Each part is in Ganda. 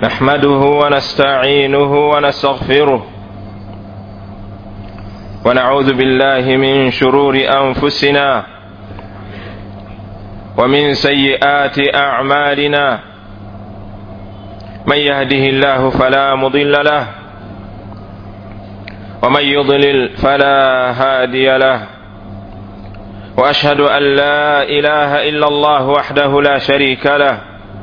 نحمده ونستعينه ونستغفره ونعوذ بالله من شرور أنفسنا ومن سيئات أعمالنا من يهده الله فلا مضل له ومن يضلل فلا هادي له وأشهد أن لا إله إلا الله وحده لا شريك له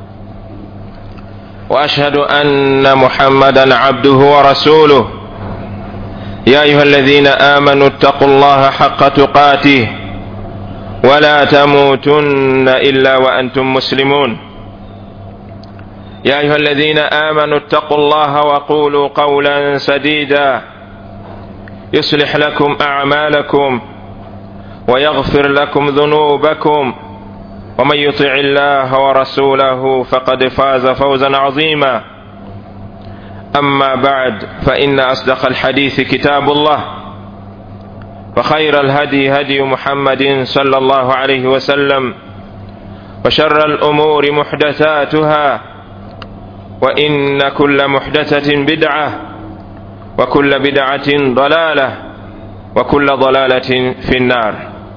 وأشهد أن محمدا عبده ورسوله يا أيها الذين آمنوا اتقوا الله حق تقاته ولا تموتن إلا وأنتم مسلمون يا أيها الذين آمنوا اتقوا الله وقولوا قولا سديدا يصلح لكم أعمالكم ويغفر لكم ذنوبكم ومن يطع الله ورسوله فقد فاز فوزا عظيما أما بعد فإن أصدق الحديث كتاب الله وخير الهدي هدي محمد صلى الله عليه وسلم وشر الأمور محدثاتها وإن كل محدثة بدعة وكل بدعة ضلالة وكل ضلالة في النار.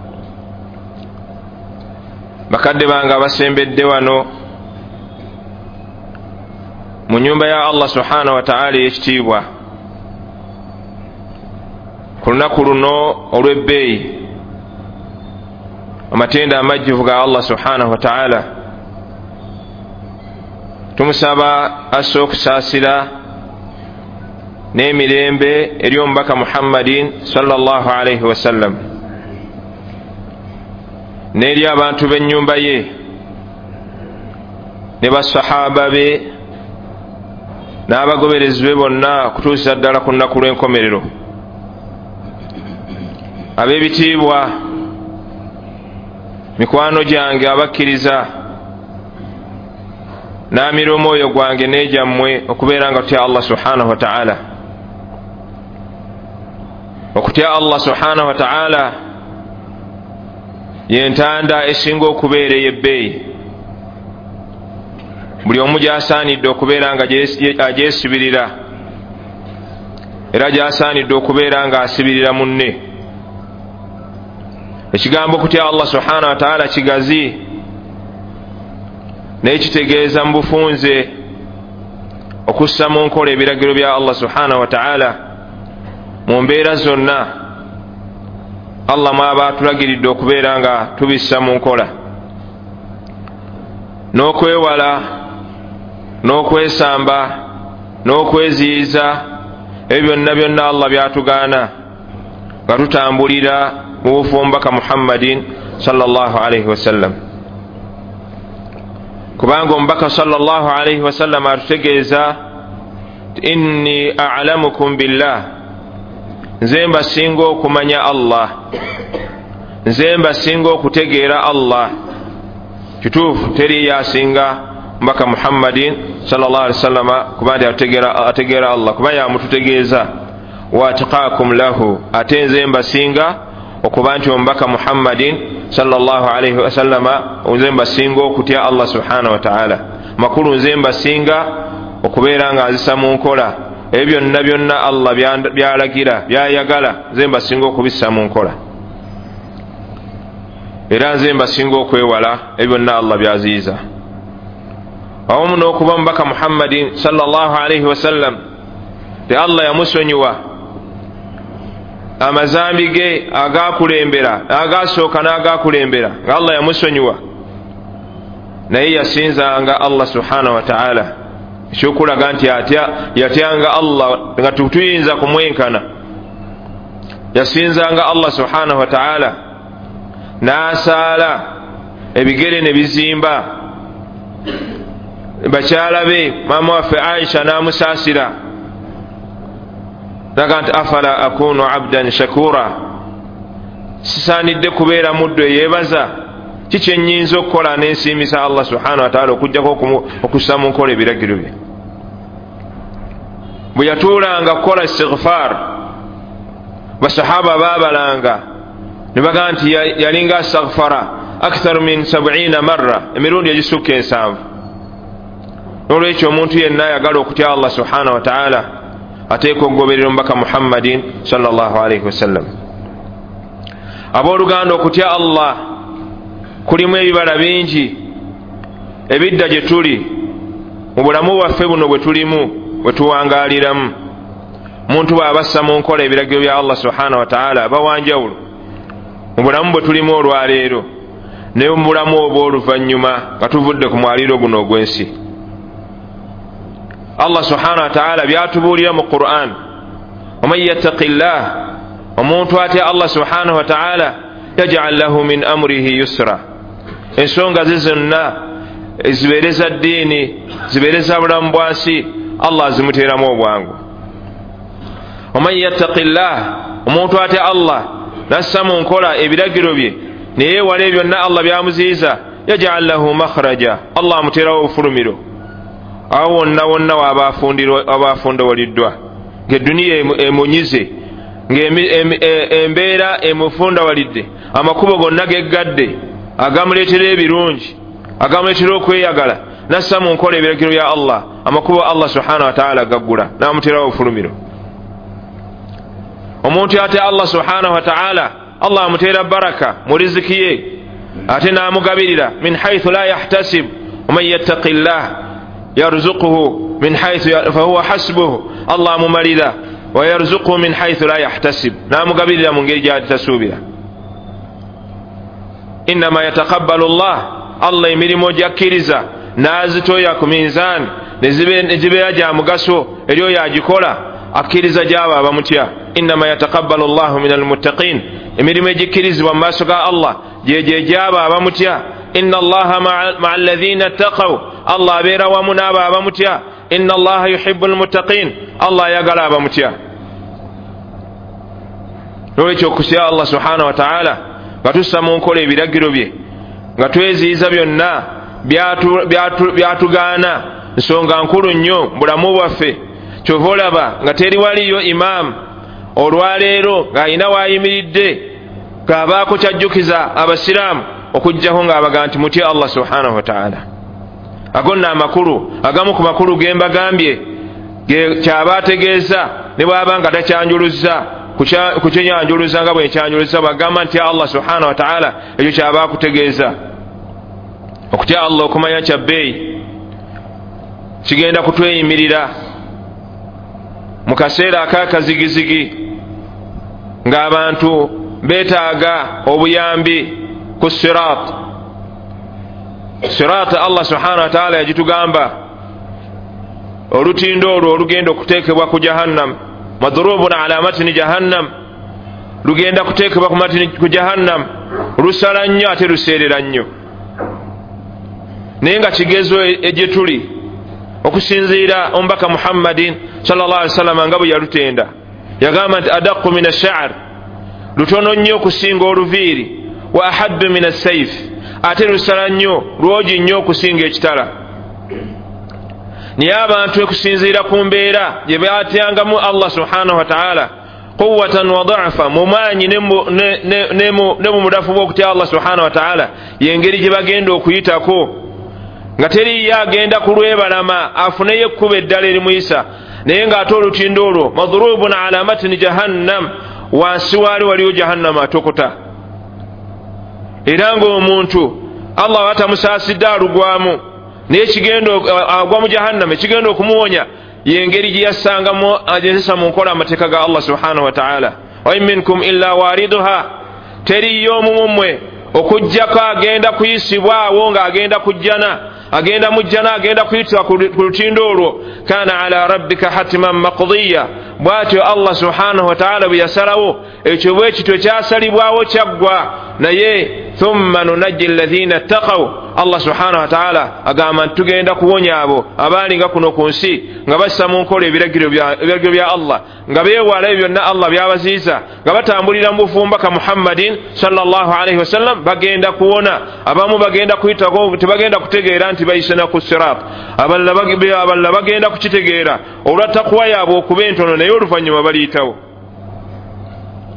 bakadde banga basembedde wano mu nyumba ya Allah subhanahu wa ta'ala ekitiibwa ku lunaku luno olw'ebbeeyi amatenda amajjuvu ga Allah subhanahu wa ta'ala tumusaba asse okusaasira n'emirembe eri omubaka Muhammadin sallallahu alayhi wasallam n'eri abantu b'ennyumba ye ne basahaba be n'abagoberezi be bonna okutuusa ddala ku nnaku lw'enkomerero. Ab'ebitiibwa, mikwano gyange abakkiriza, n'amira omwoyo gwange n'egyammwe okubeera nga tutya Allah subhanahu wa ta'ala. Okutya Allah subhanahu wa ta'ala yentanda esinga okubeera ey'ebbeeyi. Buli omu gy'asaanidde okubeera nga agyesibirira era gy'asaanidde okubeera nga asibirira munne. Ekigambo okutya Allah subhanahu wa ta'ala kigazi naye kitegeeza mu bufunze okussa mu nkola ebiragiro bya Allah subhanahu wa ta'ala mu mbeera zonna Allah mwaba atulagiridde okubeera nga tubissa mu nkola, n'okwewala n'okwesamba n'okweziyiza ebyo byonna Allah byatugaana nga tutambulira mu bufu omubaka Muhammadin sallallahu alayhi wasallam. Kubanga omubaka sallallahu alayhi wasallam atutegeeza inni a'lamukum billah, nze mbasinga okumanya Allah, nze mbasinga okutegeera Allah. Kituufu teri yasinga mbaka Muhammadin sallallahu alaihi wasallam kuba ndi ategeera Allah, kuba yamututegeeza wa atqaakum lahu, ate nze mbasinga okuba nti omubaka Muhammadin sallallahu alaihi wasallam nze mbasinga okutya Allah subhanahu wa ta'ala. Makulu nze mbasinga okubeera nga azisa mu nkola ebyo byonna Allah byalagira byayagala, nze mbasinga okubissa mu nkola, era nze mbasinga okwewala ebyo byonna Allah byaziyiza. Awamu n'okuba mubaka Muhammadin sallallahu alayhi wasallam te Allah yamusonyiwa amazambi ge agakulembera, agasooka n'agakulembera nga Allah yamusonyiwa, naye yasinzanga Allah subhanahu wa ta'ala. Ekyokulaga nti yatyanga Allah nga tutuyinza kumwenkana. Yasinzanga Allah subhanahu wa ta'ala n'asaala ebigere ne bizimba. Bakyala be maama waffe Aisha n'amusaasira naga nti afala akunu abdan shakura, sisaanidde kubeera muddu eyeebaza? Kiki ennyinza okukola n'ensiimisa Allah subhanahu wa ta'ala okujjako okussa mu nkola ebiragiro bye? Bwe yatuulanga kukola istighfar, basahaba baabalanga ne baga nti yalinga astaghfara aktharu min 70 marra, emirundi egisukka 70. nolwekyo omuntu yenna ayagala okutya Allah subhanahu wa ta'ala ateeka okugoberera omubaka Muhammadin sallallahu alaihi wasallam. Abooluganda, okutya Allah kulimu ebibala bingi ebidda gye tuli mu bulamu bwaffe buno bwe tulimu bwe tuwangaaliramu. Omuntu bw'abassa mu nkola ebiragiro bya Allah subhanahu wa ta'ala aba wanjawulo mu bulamu bwe tulimu olwaleero ne mu bulamu obw'oluvannyuma nga tuvudde ku mwaliiro guno ogw'ensi. Allah subhanahu wa ta'ala byatubuulira mu Qur'an, waman yattaqillah, omuntu atya Allah subhanahu wa ta'ala yaj'al lahu min amrihi yusra. Ensonga ze zonna ezibeereza ddiini, zibeereza bulamu bwansi, Allah azimuteeramu obwangu. Waman yattaqillah, omuntu atya Allah nassa mu nkola ebiragiro bye ne yeewala byonna Allah byamuziyiza, yaj'al lahu makhraja, Allah amuteerawo obufulumiro awo wonna wonna wabaafundawaliddwa, ng'edduniya emunyize, ng'embeera emufundawalidde, amakubo gonna geggadde agamuleetera ebirungi, agamuleetera okweyagala, nassa mu nkola ebiragiro bya Allah, amakubo Allah subhanahu wa ta'ala gaggula n'amuteerawo obufulumiro. Omuntu atya Allah subhanahu wa ta'ala, Allah amuteera baraka mu riziki ye, ate n'amugabirira min haythu la yahtasib. Waman yattaqillah yarzuquhu min haythu fahuwa hasbuhu, Allah amumalira wa yarzuquhu min haythu la yahtasib, n'amugabirira mu ngeri gy'atasuubira. Innama yataqabbalu Allah emirimu gy'akkiriza n'azitoya ku minzaani ne zibeera gya mugaso eri oyo agikola, akkiriza gy'abo abamutya. Innama yataqabbalu Allahu min almuttaqin, emirimu egikkirizibwa mu maaso ga Allah gyegye gy'abo abamutya. Inna Allaha ma'a alladhina ttaqaw, Allah abeera wamu n'abo abamutya. Inna Allaha yuhibbu almuttaqin, Allah ayagala abamutya. Nolwekyo okusya Allah subhanahu wa ta'ala nga tussa mu nkola ebiragiro bye, nga tweziyiza byonna byatugaana, nsonga nkulu nnyo mu bulamu bwaffe. Kyova olaba nga teri waliyo imaamu olwaleero ng'alina waayimiridde ng'abaako kyajjukiza abasiraamu okuggyako ng'abaga nti mutya Allah subhanahu wa ta'ala. Agonna amakulu, agamu ku makulu ge mbagambye kyaba ategeeza ne bw'aba nga takyanjuluzza kukyenyanjuluza nga bwe nkyanjuluza, bagamba nti Allah subhanahu wa ta'ala, ekyo kyaba akutegeeza. Okutya Allah okumanya kyabbeeyi kigenda kutweyimirira mu kaseera ak'akazigizigi ng'abantu beetaaga obuyambi ku sirat. Sirat Allah subhanahu wa ta'ala yagitugamba olutindo olwo olugenda okuteekebwa ku jahannam, madrubun ala matni jahannam, lugenda kuteekebwa ku jahannam, lusala nnyo ate luseerera nnyo. Naye nga kigezo egye tuli okusinziira omubaka Muhammadin sallallahu alaihi wasallam nga bwe yalutenda, yagamba nti adaqqu min ash-sha'r, lutono nnyo okusinga oluviiri, wa ahaddu min as-sayf, ate lusala nnyo, lwogi nnyo okusinga ekitala. Naye abantu okusinziira ku mbeera gye baatyangamu Allah subhanahu wa ta'ala, quwwatan wa da'fa, mu maanyi ne mu mudafu bw'okutya Allah subhanahu wa ta'ala, y'engeri gye bagenda okuyitako, nga teriyo agenda kulwebalama afuneyo ekkuba eddala erimuyisa, naye ng'ate olutindo olwo madrubun ala matni jahannam, wansi waali waliyo jahannama atokota. Era ng'omuntu Allah batamusaasidde alugwamu, naye agwa mu jahannama, ekigenda okumuwonya y'engeri gye yassangamu agezesa mu nkola amateeka ga Allah subhanahu wa ta'ala. Wa in minkum illa wariduha, teriyo omu mmwe okuggyako agenda kuyisibwawo ng'agenda kujjana, agenda mujjana, agenda kuyitibwa ku lutindo olwo. Kana ala rabbika hatiman maqdiya, bw'atyo Allah subhanahu wa ta'ala bwe yasalawo, ekyo bwe kityo kyasalibwawo kyaggwa. Naye thumma nunajji alladhina ttaqaw, Allah subhanahu wa ta'ala agamba nti tugenda kuwonya abo abaalinga kuno ku nsi nga bassa mu nkola ebiragiro bya Allah, nga beewala ebyo byonna Allah byabaziyiza, nga batambulira mu bufumbaka Muhammadin sallallahu alaihi wasallam, bagenda kuwona. Abamu bagenda kuyitako, tebagenda kutegeera nti bayise na ku sirat, abalala bagenda kukitegeera olwa takwa yaabwe okuba entono, naye oluvannyuma baliyitawo.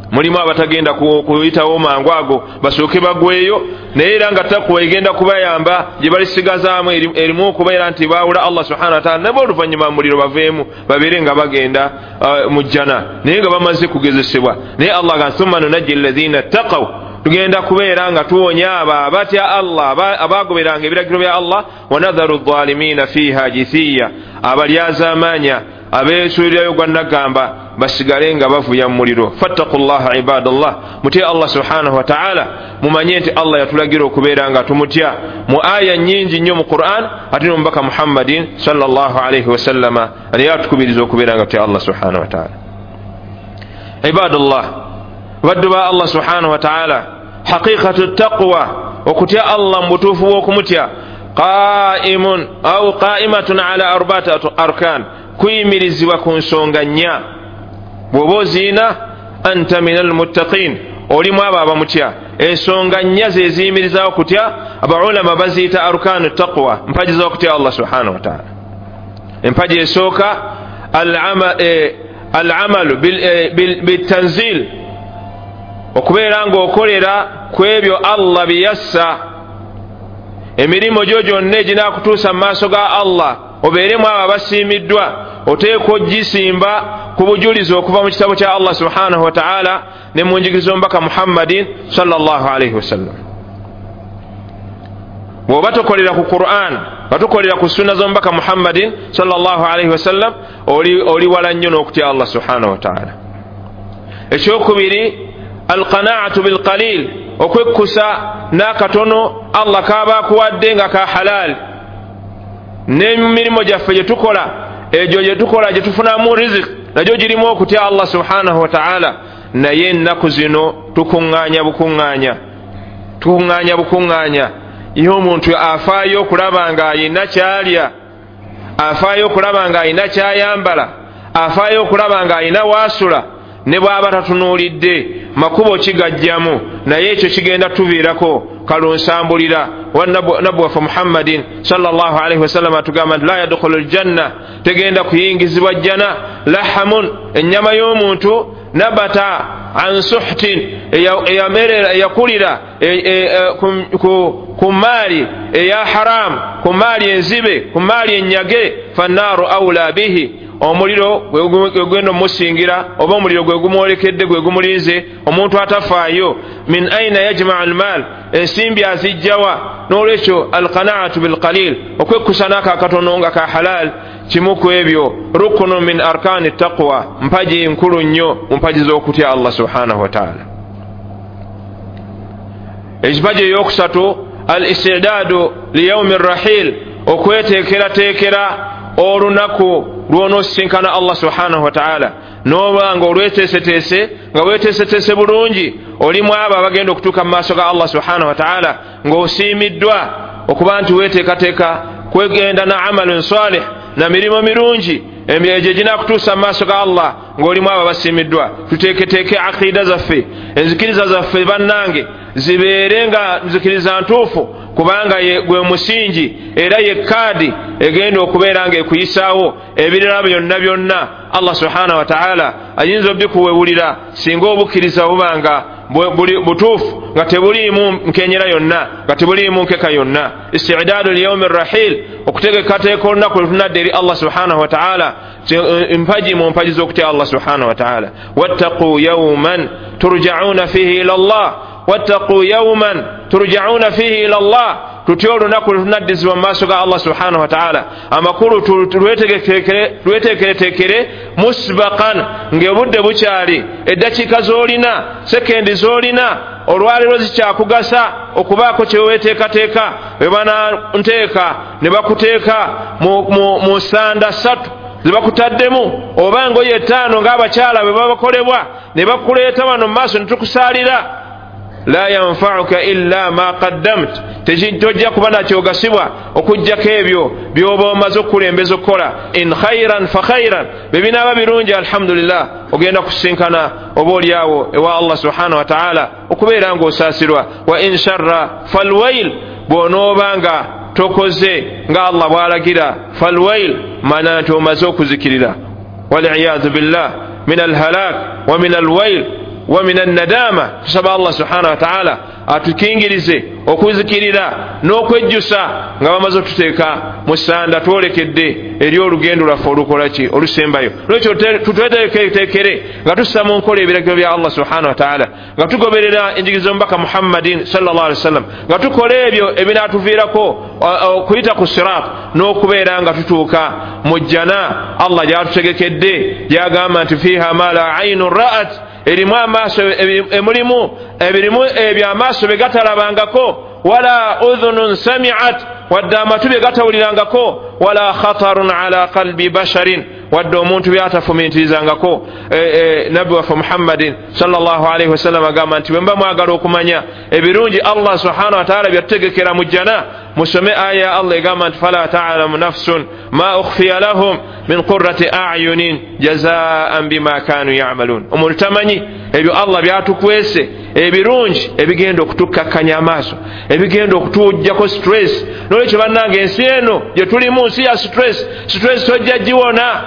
mulimu abatagenda kuyitawo mangu ago basooke bagweyo, naye era nga takwa egenda kubayamba gye balisigazaamu erimu okubeera nti baawula Allah subhanahu wa ta'ala, nabo oluvannyuma muliro baveemu babeere nga bagenda mu jjana naye nga bamaze kugezesebwa. Naye Allah ga thumma nunajji alladhina ttaqaw, tugenda kubeera nga tuwonya abo abatya Allah abaagoberanga ebiragiro bya Allah, wa nadharu adh-dhalimina fiha jithiya, abalyazaamaanya abeesuulirayo gwa nagamba basigale nga bavuya mu muliro. Fattaqullaha ibadallah, mutye Allah subhanahu wa ta'ala, mumanye nti Allah yatulagira okubeera nga tumutya mu aya nnyingi nnyo mu Qur'an, ate n'omubaka Muhammadin sallallahu alayhi wa sallama naye atukubiriza okubeera nga tutya Allah subhanahu wa ta'ala. Ibadallah, baddu ba Allah subhanahu wa ta'ala, haqiqatu taqwa, okutya Allah mu butuufu bw'okumutya, qa'imun aw qa'imatun ala arba'ati arkan, kuyimirizibwa ku nsonga nnya. Bw'oba oziina anta minal muttaqin, olimu abo abamutya. Ensonga nnya ze ziyimirizaawo kutya, abaulama baziyita arkanu taqwa, mpaji z'okutya Allah subhanahu wa ta'ala. Empaji esooka al-amalu bitanzil, okubeera ng'okolera ku ebyo Allah biyassa, emirimu gyo gyonna eginaakutuusa mu maaso ga Allah obeeremu abo abasiimiddwa, oteekwa ogisimba ku bujulizi okuva mu kitabo kya Allah subhanahu wa ta'ala ne mu njigiriza omubaka Muhammadin sallallahu alayhi wa sallam. bw'oba tokolera ku Qur'an, batukolera ku sunna z'omubaka Muhammadin sallallahu alayhi wa sallam, oli wala nnyo n'okutya Allah subhanahu wa ta'ala. Ekyokubiri, alqanaatu bilqalil, okwekkusa n'akatono Allah kaaba akuwadde nga ka halal. N'emirimu gyaffe gye tukola, egyo gye tukola gye tufunamu riziki, nagyo girimu okutya Allah subhanahu wa ta'ala. Naye ennaku zino tukuŋŋaanya bukuŋŋaanya, ye omuntu afaayo okulaba nga ayina kyalya, afaayo okulaba nga ayina kyayambala, afaayo okulaba nga ayina waasula, ne bw'aba tatunuulidde makubo kigajjamu, naye ekyo kigenda tuviirako kalunsambulira. Nabbu waffe Muhammadin sallallahu alayhi wa sallam atugamba nti la yadkhulu aljanna, tegenda kuyingizibwa jjana lahamun, ennyama y'omuntu, nabata an suhtin, eyakulira ku maali eya haramu, ku maali enzibe, ku maali ennyage, fannaaru awla bihi, omuliro gwegenda omusingira oba omuliro gwe gumwolekedde gwe gumulinze. Omuntu atafaayo, min aina yajma'u almal, ensimbi azijjawa. N'olwekyo alqanaatu bilqalil, okwekkusa n'ako akatono nga ka halal, kimu ku ebyo rukunu min arkani taqwa, mpaji nkulu nnyo mu mpaji z'okutya Allah subhanahu wa ta'ala. Ekipaji ey'okusatu, al istidaadu liyawmi rrahil, okweteekerateekera olunaku lw'onoosisinkana Allah subhanahu wa ta'ala, n'oba nga olweteeseteese, nga weeteeseteese bulungi, olimu abo abagenda okutuuka mu maaso ga Allah subhanahu wa ta'ala ng'osiimiddwa okuba nti weeteekateeka kwegenda na amalun salih, na mirimu mirungi egyo ginaakutuusa mu maaso ga Allah ng'olimu abo abasiimiddwa. Tuteeketeeke aqiida zaffe, enzikiriza zaffe bannange zibeere nga nzikiriza ntuufu, kubanga gwe musingi era ye kaadi egenda okubeera nga ekuyisaawo ebirala byonna Allah subhanahu wa ta'ala ayinza obikuwewulira singa obukkiriza bubanga butuufu, nga tebuliimu nkenyera yonna, nga tebuliimu nkeka yonna. Istidaadu liyawmi rrahil, okuteekateeka olunaku lutunadde eri Allah subhanahu wa ta'ala, mpaji mu mpaji z'okutya Allah subhanahu wa ta'ala. Wattaqu yawman turja'una fihi ila Allah, wattaqu yawman turja'una fihi ila Allah, tutya olunaku lutunaddizibwa mu maaso ga Allah subhanahu wa ta'ala. Amakulu lweteekereteekere musbaqan, ng'obudde bukyali, eddakiika z'olina, sekendi z'olina olwaleero zikyakugasa okubaako kye weeteekateeka. Bwe bananteeka ne bakuteeka mu ssanda 3 ze bakutaddemu, oba ngoye 5 ng'abakyala bwe babakolebwa, ne bakuleeta wano mu maaso ne tukusaalira, la yanfa'uka illa ma qaddamt, tojja kuba nakyogasibwa okujjako ebyo by'oba omaze okukulembeza okukola. In khairan fa khairan, bwe binaaba birungi alhamdulillah, ogenda kusinkana oba oliawo ewa Allah subhanahu wa ta'ala okubeera ng'osaasirwa. Wa in sharra falwail, bw'onoobanga tokoze nga Allah bw'alagira, falwail mana nti omaze okuzikirira. Wal'iyadhu billah min alhalak wa min alwail, wa minan nadama. Tusaba Allah subhanahu wa ta'ala atukingirize okuzikirira n'okwejjusa nga bamaze tuteeka mu ssanda twolekedde eri olugendo lwaffe olukola ki olusembayo. Lwekyo tutweteekere nga tussa mu nkola ebiragiro bya Allah subhanahu wa ta'ala, nga tugoberera enjigiriza omubaka Muhammadin sallallahu alaihi wasallam, nga tukola ebyo ebinaatuviirako okuyita ku sirat n'okubeera nga tutuuka mu jjana Allah gy'atutegekedde gy'agamba nti fiiha ma la aynun ra'at, erimu amaaso ebirimu ebyo amaaso bye gatalabangako, wala udhunun sami'at, wadde amatu bye gatawulirangako, wala khatarun ala qalbi basharin, wadde omuntu byatafumiitirizangako. Nabbi waffe Muhammadin sallallahu alaihi wasallam agamba nti bwe mba mwagala okumanya ebirungi Allah subhanahu wa ta'ala byatutegekera mu jjana, musome aya ya Allah egamba nti fala ta'lamu nafsun ma ukhfiya lahum min qurrati a'yunin jazaan bima kanu ya'malun. Omuntu tamanyi ebyo Allah byatukwese ebirungi ebigenda okutukkakkanya amaaso, ebigenda okutujjako stress. Nolwekyo bannange, ensi eno gye tulimu nsi ya stress tojja giwona.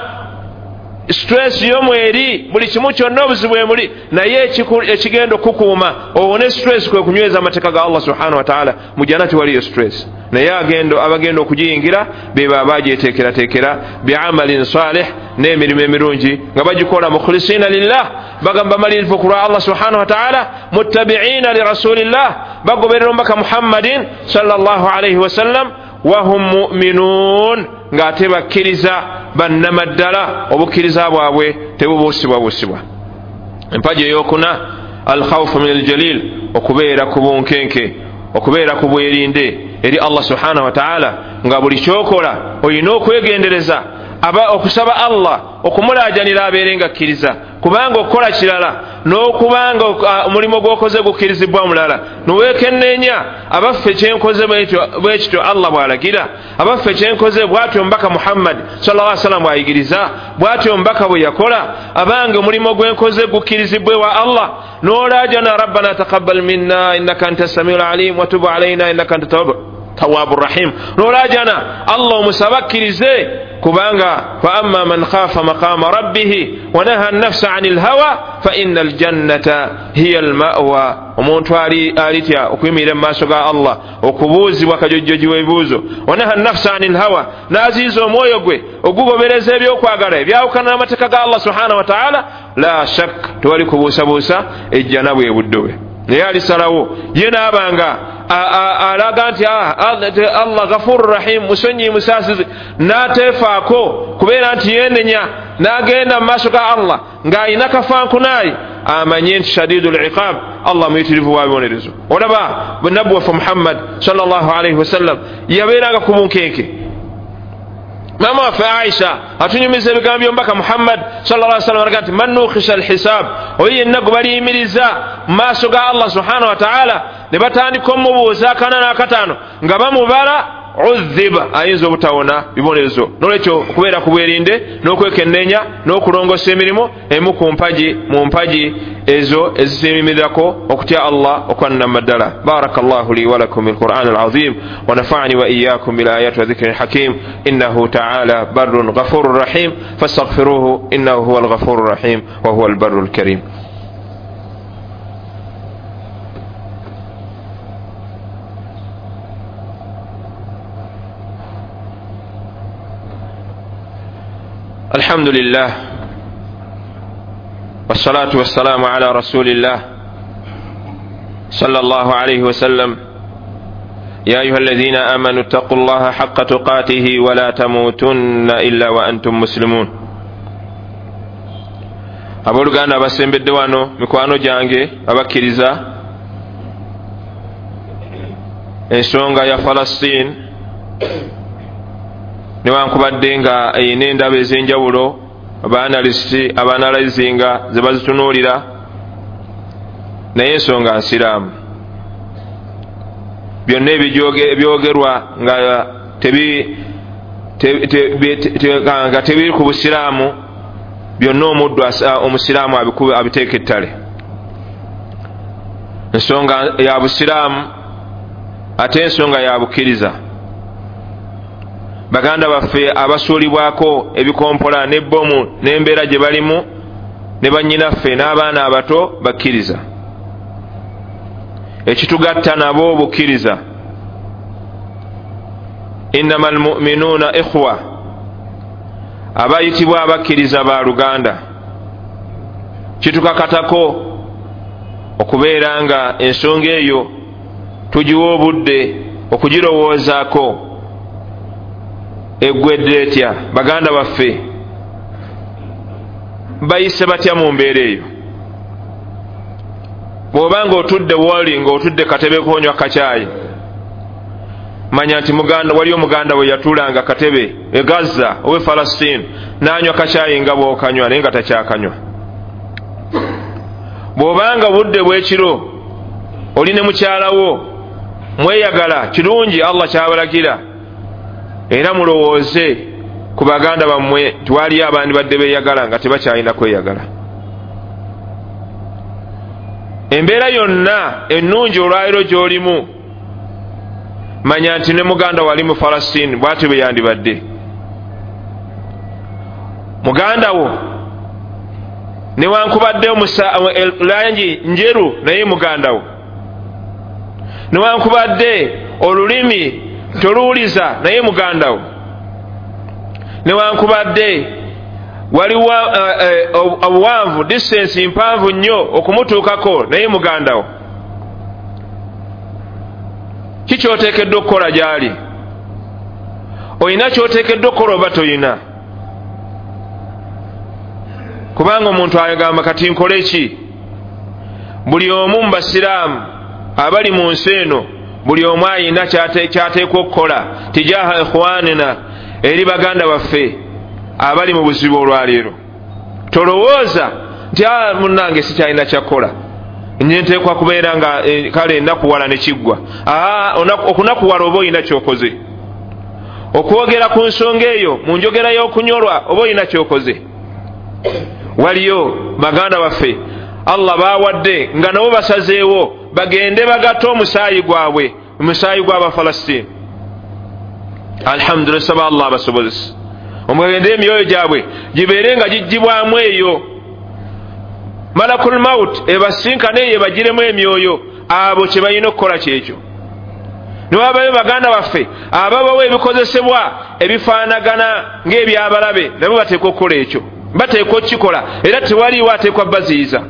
Stress yomweri buli kimu kyonna obuzibu emuli, naye ekigenda okukuuma owone stress kwe kunyweza amateeka ga Allah subhanahu wa ta'ala. Mu jannati waliyo stress, naye abagenda okugiyingira beba bagyeteekerateekera bi'amalin salih, n'emirimu emirungi nga bagikola mukhlisina lillah, bagamba malirivu ku lwa Allah subhanahu wa ta'ala, muttabi'ina li rasulillah, bagoberera omubaka Muhammadin sallallahu alaihi wasallam, wahum mu'minun, ng'ate bakkiriza bannamaddala, obukkiriza bwabwe tebubuusibwabuusibwa. Empagi eyokuna alkhawfu min aljalil, okubeera ku bunkenke, okubeera ku bwerinde eri Allah subhanahu wa ta'ala, nga buli kyokola olina okwegendereza okusaba Allah okumulaajanira abeere nga akkiriza, kubanga okukola kirala n'okubanga omulimu gw'okoze gukkirizibwa mulala. Noweekenneenya abaffe kyenkoze bwe kityo Allah bw'alagira, abaffe kyenkoze bw'atyo omubaka Muhammad sallallahu alaihi wasallam bw'ayigiriza, bw'atyo omubaka bwe yakola, abange omulimu gwenkoze gukkirizibwe wa Allah. Noolaajana rabbana taqabbal minna innaka anta samiul alim wa tub alaina innaka anta tawwabur rahim. Noolaajana Allah omusaba akkirize, kubanga fa amma man khafa maqama rabbih wa naha an-nafsa 'anil hawa fa innal jannata hiya al-ma'wa. Omuntu alitya okuyimirira mu maaso ga Allah, okubuuzibwa kajojjoji w'ebibuuzo, wa naha an-nafsa 'anil hawa, n'aziiza omwoyo gwe ogugobereza ebyokwagala ebyawukana n'amateeka ga Allah subhanahu wa ta'ala, la shak tewali kubuusabuusa ejjana bwe buddowe. Naye alisalawo ye n'abanga alaga nti Allah ghafurur rahim, musonyi musaasizi, n'ateefaako kubeera nti yeenenya n'agenda mu maaso ga Allah ng'alina kafankunayi, amanye nti shadidul iqab, Allah muyitirivu wa bibonerezo. Olaba nabbi waffe Muhammad sallallahu alaihi wasallam yabeeranga ku bunkenke. Mama waffe Aisha atunyumiza ebigambo by'omubaka Muhammad sallallahu alaihi wasallam araga nti man nukhisha alhisab, oyo yenna gwe baliyimiriza mu maaso ga Allah subhanahu wa ta'ala ne batandika omubuuza akana n'akataano nga bamubala, udhiba, ayinza obutawona bibonerezo. Nolwekyo okubeera ku bwerinde n'okwekenneenya n'okulongoosa emirimu emu ku mu mpagi ezo ezisimirirako okutya Allah okwannamaddala. Barakallahu li wa lakum bil Qur'anil azim wa nafa'ani wa iyyakum bil ayati wa dhikril hakim innahu ta'ala barrun ghafurur rahim fastaghfiruhu innahu huwal ghafurur rahim wa huwal barrul karim. الحمد لله والصلاة والسلام على رسول الله صلى الله عليه وسلم. يا أيها الذين آمنوا اتقوا الله حق تقاته ولا تموتن إلا وأنتم مسلمون. abooluganda abasembedde wano, mikwano gyange abakkiriza, ensonga ya Falastin newankubadde nga eyina endaba ez'enjawulo abanalizinga ze bazitunuulira, naye ensonga nsiraamu. Byonna ebyogerwa nga tebiri ku busiraamu, byonna omuddu omusiraamu abiteeka ettale. Ensonga ya busiraamu ate ensonga ya bukkiriza. Baganda baffe abasuulibwako ebikompola n'ebbomu n'embeera gye balimu ne bannyinaffe n'abaana abato bakkiriza. Ekitugatta nabo bukkiriza. Innamal mu'minuuna ikhwa, abayitibwa abakkiriza ba luganda. Kitukakatako okubeera nga ensonga eyo tugiwa obudde okugirowoozaako. Eggwedde etya baganda baffe bayise batya mu mbeera eyo? Bw'obanga otudde woli ng'otudde katebe konywa kacaayi, manya nti waliyo muganda we yatuulanga katebe e Gaza owe Falastin n'anywa kacaayi nga bw'okanywa naye nga takyakanywa. Bw'obanga budde bw'ekiro oli ne mukyalawo mweyagala, kirungi Allah kyabalagira, era mulowooze ku baganda bammwe twaliyo abandi badde beeyagala nga tebakyalina kweyagala. Embeera yonna ennungi olwaliro gy'olimu, manya nti ne muganda wali mu Falastin bw'atyo bwe yandibadde. Muganda wo newankubadde langi njeru naye muganda wo, newankubadde olulimi toluwuliza naye muganda wo, newankubadde waliwo obuwanvu distance mpanvu nnyo okumutuukako naye muganda wo. Kikyoteekeddwa okukola gy'ali? Olina kyoteekeddwa okukola oba toyina? Kubanga omuntu agamba kati nkole ki? Buli omu mu basiraamu abali mu nsi eno, buli omu ayina kyateekwa okukola tijaha ikhwanina, eri baganda baffe abali mu buzibu olwaleero. Tolowooza nti munnange sikyalina kyakola, nje nteekwa kubeera nga kale enakuwala ne kiggwa. Okunakuwala oba olina kyokoze. Okwogera ku nsonga eyo mu njogera y'okunyolwa oba olina kyokoze. Waliyo baganda baffe Allah bawadde nga nabo basazeewo bagende bagatte omusaayi gwabwe, omusaayi gw'Abafalastin. Alhamdulillah, saba Allah abasobozesa omugende emyoyo gyabwe gibeere nga gijjibwamu eyo. Malakul maut ebasinkane eyo ebagiremu emyoyo, abo kye balina okukola kyekyo. Newabayo baganda baffe ababawo ebikozesebwa ebifaanagana ng'ebyabalabe, nabo bateekwa okukola ekyo, bateekwa okukikola, era tewaliwo ateekwa baziyiza.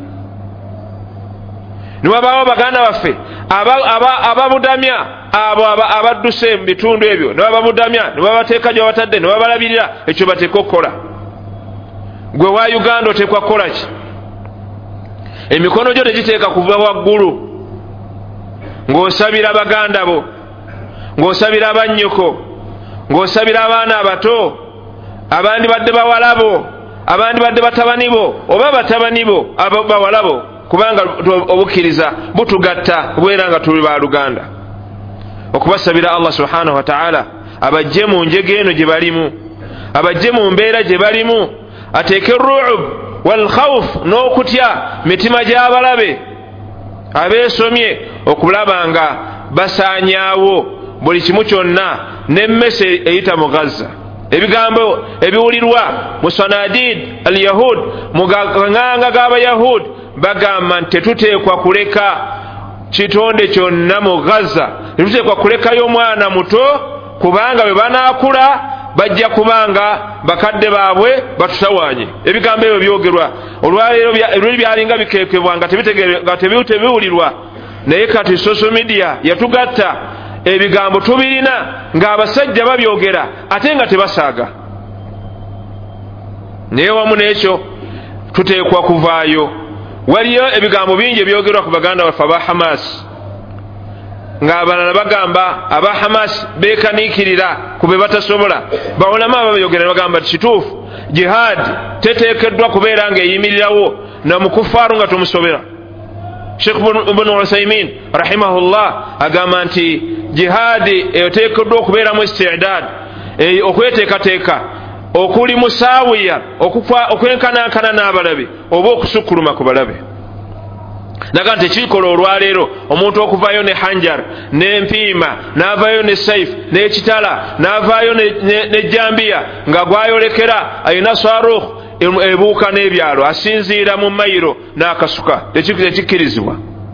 Newabawo baganda baffe ababudamya abo abadduse mu bitundu ebyo, nebababudamya nebabateeka gye babatadde nebabalabirira, ekyo bateekwa okukola. Gwe wa Uganda oteekwa kukola ki? Emikono gyo tegiteeka kuva waggulu ng'osabira baganda bo, ng'osabira bannyoko, ng'osabira abaana abato, abandi badde bawalabo, abandi badde batabani bo oba batabani bo bawalabo, kubanga obukkiriza butugatta kubeera nga tuli ba Luganda. Okubasabira Allah subhanahu wa ta'ala abajje mu njege eno gye balimu, abajje mu mbeera gye balimu, ateeke ru'ub wal khawf n'okutya mitima gy'abalabe abeesomye okulaba nga basaanyaawo buli kimu kyonna n'emmese eyita mu Gaza. Ebigambo ebiwulirwa mu sanadid al yahud, mu gaŋŋanga g'Abayahud bagamba nti tetuteekwa kuleka kitonde kyonna mu Gaza, tetuteekwa kulekayo omwana muto, kubanga bwe banaakula bajja kubanga bakadde baabwe batutawaanye. Ebigambo ebyo byogerwa olwaleero byalinga bikeekebwa nga tebiwulirwa, naye kati social media yatugatta, ebigambo tubirina ng'abasajja babyogera ate nga tebasaaga. Naye wamu n'ekyo tuteekwa kuvaayo. Waliyo ebigambo bingi ebyogerwa ku baganda baffe aba Hamas, ng'abalala bagamba aba Hamas beekaniikirira ku be batasobola. Bawulamu ababyogera ne bagamba kituufu jihad teteekeddwa kubeera ng'eyimirirawo na mukufaaru nga tumusobera. Sheikh ibn Usaymin rahimahullah agamba nti jihadi eteekeddwa okubeeramu isti'dad, okweteekateeka okuli musaawiya, okwenkanankana n'abalabe oba okusukkuluma ku balabe. Naga nti kikola olwaleero omuntu okuvaayo ne hanjar n'empiima n'avaayo ne saif n'ekitala n'avaayo ne jambiya nga gwayolekera ayina sarukh ebuuka n'ebyalo asinziira mu mayiro n'akasuka tekikkirizibwa.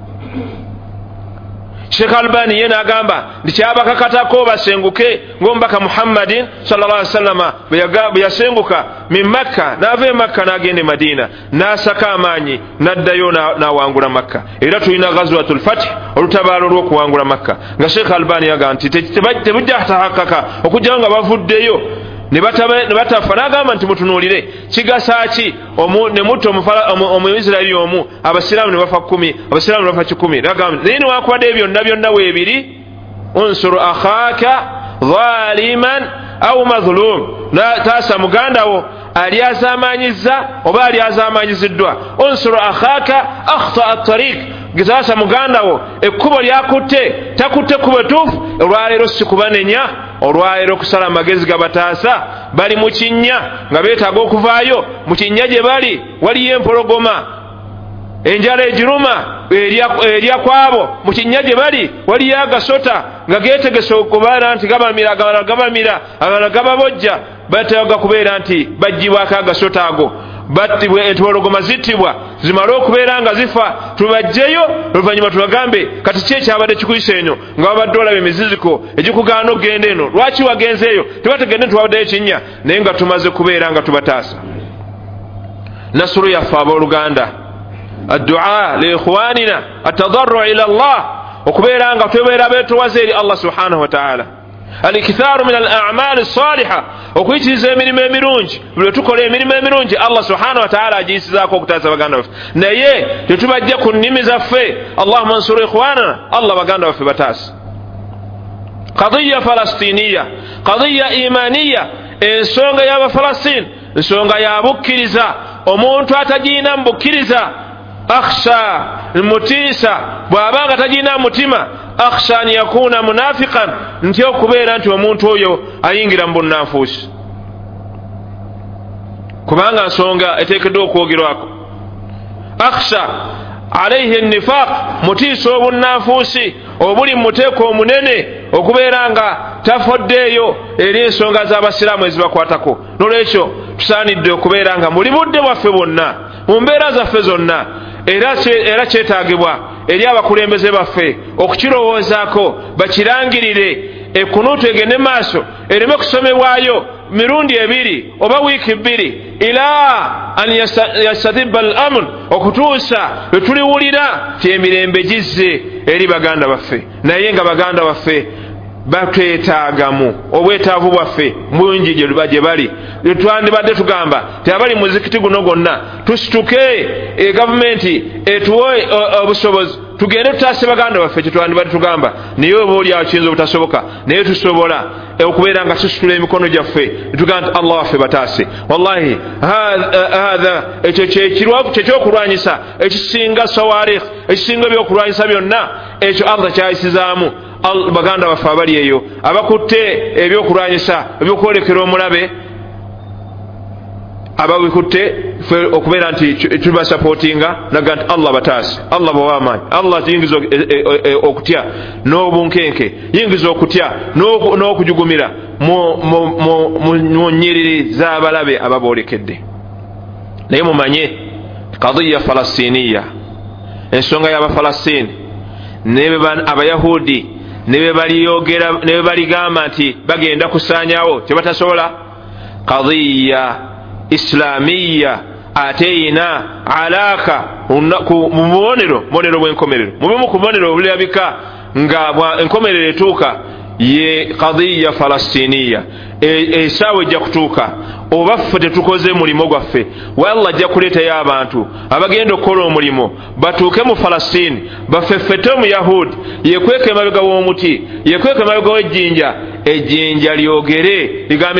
Sheikh Albani yena agamba ndikyabakakatako basenguke ng'omubaka Muhammadin sallallahu alaihi wasallam bwe yasenguka min Makka n'ava Makka n'agenda Madina n'asaka amaanyi n'addayo n'awangula Makka. Era tulina ghazwatul Fath olutabaalo lw'okuwangula Makka nga Sheikh Albani yagamba nti tebujja tahakaka okujja nga bavuddeyo ne batafa n'agamba nti mutunuulire kigasa ki ne mutta Omuisirairi omu abasiraamu ne bafa 10 abasiraamu ne bafa 10 n'agamba naye newankubadde byonna weebiri unsur akhaka zaliman au mazlum taasa mugandawo ali azaamanyiza oba ali azaamanyiziddwa unsur akhaka akhta at-tariq gitaasa mugandawo ekkubo lyakutte takutte kubo tuufu olwaleero sikubanenya olwaleero kusala amagezi gabataasa bali mu kinnya nga beetaaga okuvaayo mu kinnya gye bali waliyo empologoma enjala ejiruma erya kwabo mu kinnya gye bali waliyo agasota nga geetegese okubeera nti gabamira agala gababojja bateega kubeera nti baggyibwako agasota ago battibwa empologoma zittibwa zimale okubeera nga zifa tubajjeyo oluvannyuma tubagambe kati ki ekyabadde kikuyisa eno nga babadde olaba emiziziko egikugaana okugenda eno lwaki wagenzeeyo tebategedde nti wabaddeyo ekinnya naye nga tumaze kubeera nga tubataasa. nasuru yaffe abooluganda addua liikhwanina atadarru ila Allah okubeera nga tubeera beetowaze eri Allah subhanahu wa ta'ala. Al-ikthaaru min al-a'maali as-saaliha okuyitiriza emirimu emirungi buli tukola emirimu emirungi Allah subhanahu wa ta'ala agiyisizaako okutaasa baganda baffe naye tetubajja ku nnimi zaffe Allahumma nsur ikhwanana Allah baganda baffe bataasa. Qadiyya falastiniya qadiyya imaniya ensonga y'Abafalastiin ensonga ya bukkiriza omuntu atagiina mbukkiriza akhsha mutiisa bw'abanga tagiina mutima akhsha an yakuna munafiqan nti okubeera nti omuntu oyo ayingira mu bunnanfuusi kubanga nsonga eteekeddwa okwogerwako. Akhsha alayhi nifaq mutiisa obunnanfuusi obuli mu muteeko omunene okubeera nga tafoddeeyo eri ensonga z'abasiraamu ezibakwatako. Nolwekyo tusaanidde okubeera nga muli budde bwaffe bwonna mu mbeera zaffe zonna era kyetaagibwa eri abakulembeze baffe okukirowoozaako bakirangirire ekunuutu egende maaso ereme kusomebwayo mirundi 2 oba wiiki 2 ila an yastadibba al-amn okutuusa lwe tuliwulira ti emirembe gizze eri baganda baffe naye nga baganda baffe batwetaagamu obwetaavu bwaffe bungi gye bali twandibadde tugamba tebali muzikiti guno gwonna tusituke gavumenti etuwe obusobozi tugende tutaase baganda baffe kyetwandibadde tugamba naye oba oli awo kiyinza obutasoboka naye tusobola okubeera nga tusitula emikono gyaffe netugamba nti Allah waffe bataase. Wallahi hatha ekyo kyekyokulwanyisa ekisinga sawarikh ekisinga ebyokulwanyisa byonna ekyo Allah kyayisizaamu baganda baffe abali eyo abakutte ebyokulwanyisa ebyokwolekera omulabe ababikutte okubeera nti tubasapootinga naga nti Allah bataase Allah bawamaanyi Allah yingiza okutya n'obunkenke yingiza okutya n'okujugumira mu nnyiriri z'abalabe ababoolekedde. naye mumanye qadiyya falastiniya ensonga y'Abafalastiin abayahudi ne bwe baligamba nti bagenda kusaanyawo kyebatasobola qadiyya islamiya ate ina alaka mu bubonero bw'enkomerero mu bimu ku bubonero obulabika nga enkomerero etuuka ye qadiyya falastiniya esaawa ejja kutuuka oba ffe tetukoze mulimo gwaffe wallah ajja kuleetayo abantu abagenda okukola omulimo batuuke mu Falastiin baffeffete omuyahudi yekweka emabega w'omuti yekweka emabega w'ejjinja lyogere ligambe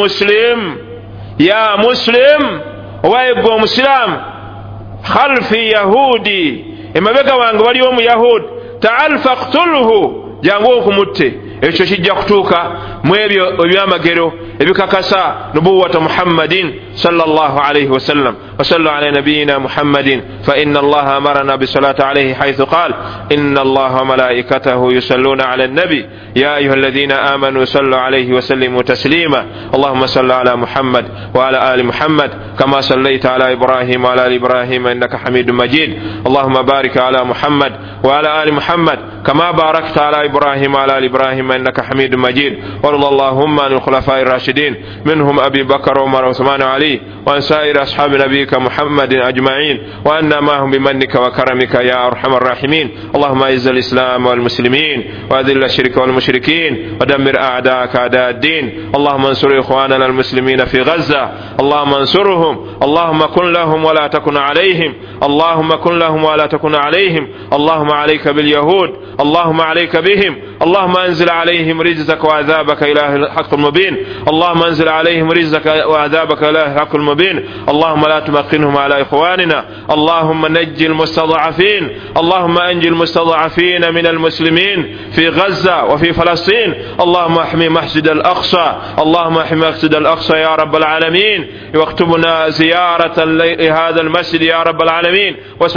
ya muslim owaye gwe omusiraamu khalfi yahudi emabega wange waliwo omuyahudi taal faqtulhu jangu okumutte ekyo kijja kutuuka mu ebyo ebyamagero ebikakasa nubuwata Muhammadin sallallahu alayhi wa sallam. Wa sallu ala nabiyyina Muhammadin fa inna Allaha amarna bis salati alayhi haythu qala inna Allaha wa malaikatahu yusalluna ala an-nabi ya ayyuhalladhina amanu sallu alayhi wa sallimu taslima. Allahumma salli ala Muhammad wa ala ali Muhammad kama sallaita ala Ibrahim wa ala ali Ibrahim innaka Hamidum Majid. Allahumma barik ala Muhammad wa ala ali Muhammad kama barakta ala Ibrahim wa ala ali Ibrahim innaka Hamidum Majid. وارض اللهم عن الخلفاء الراشدين منهم أبي بكر وعمر وعثمان وعلي وعن سائر أصحاب نبيك محمد أجمعين وأنا معهم بمنك وكرمك يا أرحم الراحمين. اللهم أعز الإسلام والمسلمين وأذل الشرك والمشركين ودمر أعداءك أعداء الدين. اللهم انصر إخواننا المسلمين في غزة. اللهم انصرهم. اللهم كن لهم ولا تكن عليهم. اللهم كن لهم ولا تكن عليهم. اللهم عليك باليهود. اللهم عليك بهم. اللهم انزل عليهم رجزك وعذابك إله الحق المبين. اللهم انزل عليهم رجزك وعذابك إله الحق المبين. اللهم لا تمكنهم على إخواننا. اللهم نجي المستضعفين. اللهم أنجي المستضعفين من المسلمين في غزة وفي فلسطين. اللهم احمي مسجد الأقصى. اللهم احمي مسجد الأقصى يا رب العالمين. واكتبنا زيارة لهذا المسجد يا رب العالمين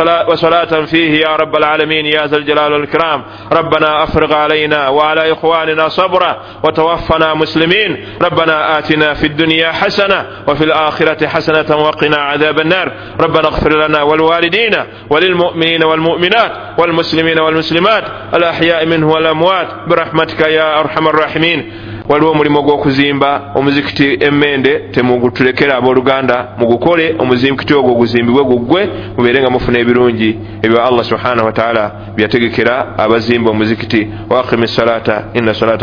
وصلاة فيه يا رب العالمين يا ذا الجلال والإكرام. ربنا أفرغ علينا وعلى إخواننا صبرا وتوفنا مسلمين. ربنا آتنا في الدنيا حسنة وفي الآخرة حسنة وقنا عذاب النار. ربنا اغفر لنا والوالدين وللمؤمنين والمؤمنات والمسلمين والمسلمات الأحياء منه والأموات برحمتك يا أرحم الراحمين. waliwo mulimo gw'okuzimba omuzikiti emmende temugutulekera abooluganda mugukole omuzikiti ogwo guzimbibwe guggwe mubeere nga mufuna ebirungi ebyo Allah subhanahu wa ta'ala byategekera abazimba omuzikiti. wa aqimi salata inna salata